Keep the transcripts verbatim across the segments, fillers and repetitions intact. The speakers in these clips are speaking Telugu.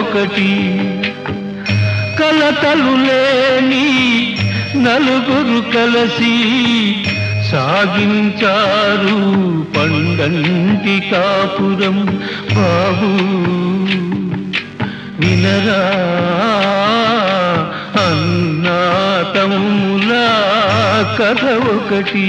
ఒకటి. కలతలు లేని నలుగురు కలసి సాగించారు పండంటి కాపురం. బాబు వినరా అన్నా తమ్ముల కథ ఒకటి.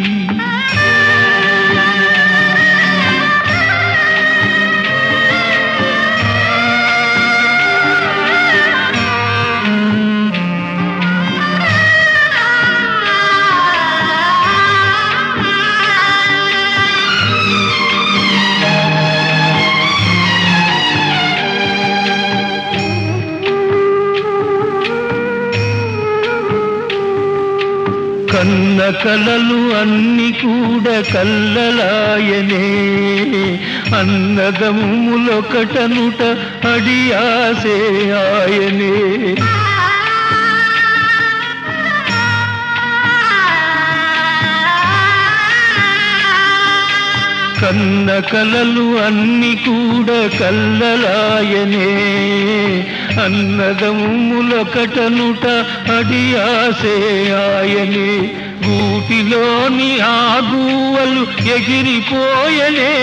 కన్న కలలు అన్ని కూడా కల్లలాయనే, అన్నదమ్ములొకటనుట అడియాసే ఆయనే. కన్న కలలు అన్ని కూడా కల్లలాయనే, అన్నదమ్ములొకటనుట అడియాసే ఆయనే. గూటిలోని ఆగువలు ఎగిరిపోయనే,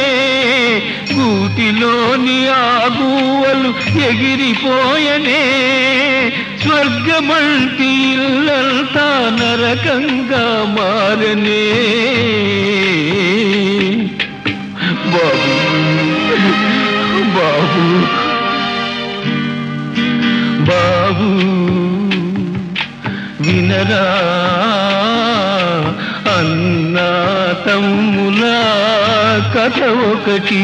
గూటిలోని ఆగువలు ఎగిరిపోయనే. స్వర్గమంటి ఇల్లంతా నరకంగా మారనే. బాబు బాబు బాబు వినరా అన్నా తమ్ముల కథ ఒకటి.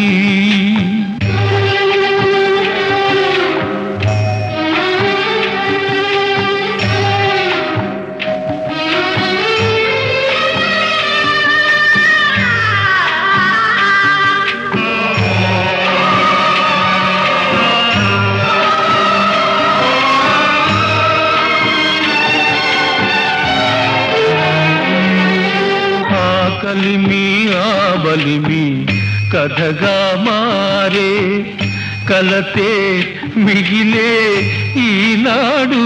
కలిమి ఆబలిమి కథగా మారే, కలతే మిగిలే ఈనాడు.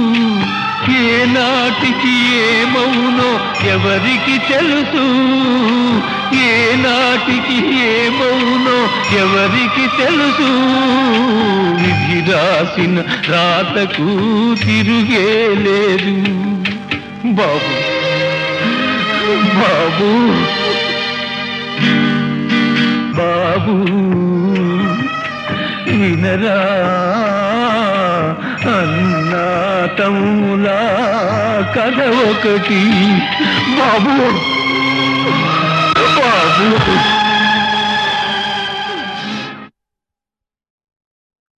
ఏనాటికి ఏమవునో ఎవరికి తెలుసు, ఏనాటికి ఏమవునో ఎవరికి తెలుసు. విధి రాసిన రాతకు తిరుగే లేదు. బాబు బాబు బాబు వినరా అన్నా తమ్ముల కథ ఒకటి. బాబు బాబు